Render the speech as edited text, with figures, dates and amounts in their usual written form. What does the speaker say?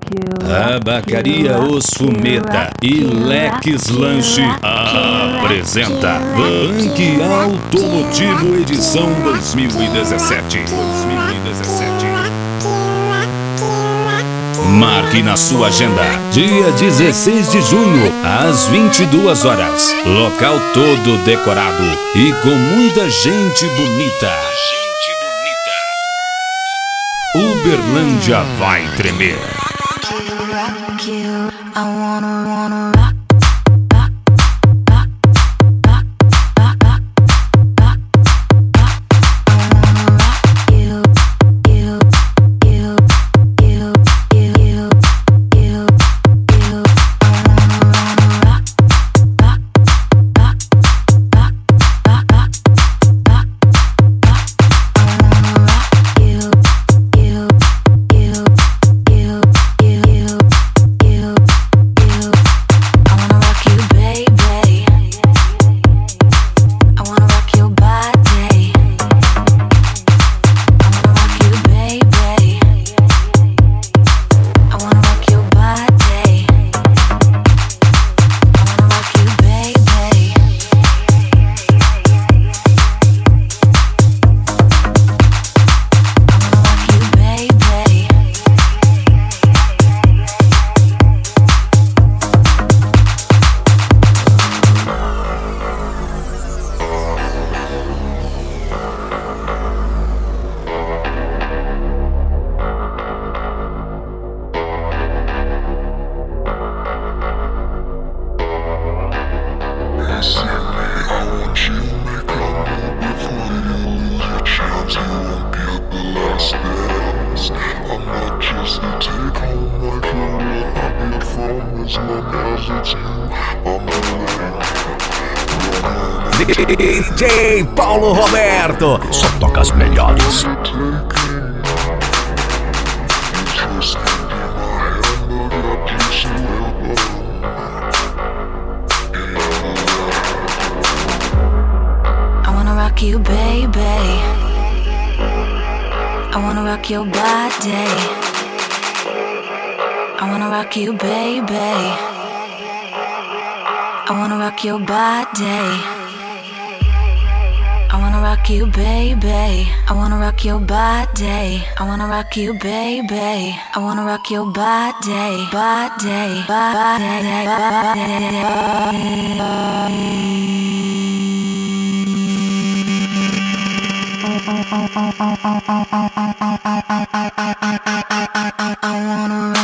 Tabacaria Os Fumeta e Leques Lanche apresenta Funk Automotivo edição 2017. Marque na sua agenda, dia 16 de junho, às 22 horas. Local todo decorado e com muita gente bonita. Uberlândia vai tremer. DJ Paulo Roberto, só toca as melhores. I wanna rock you, baby. I wanna rock your body. I wanna rock you, baby. I wanna rock your body. I wanna rock you, baby. I wanna rock your body. I wanna rock you, baby. I wanna rock your body, body, I wanna rock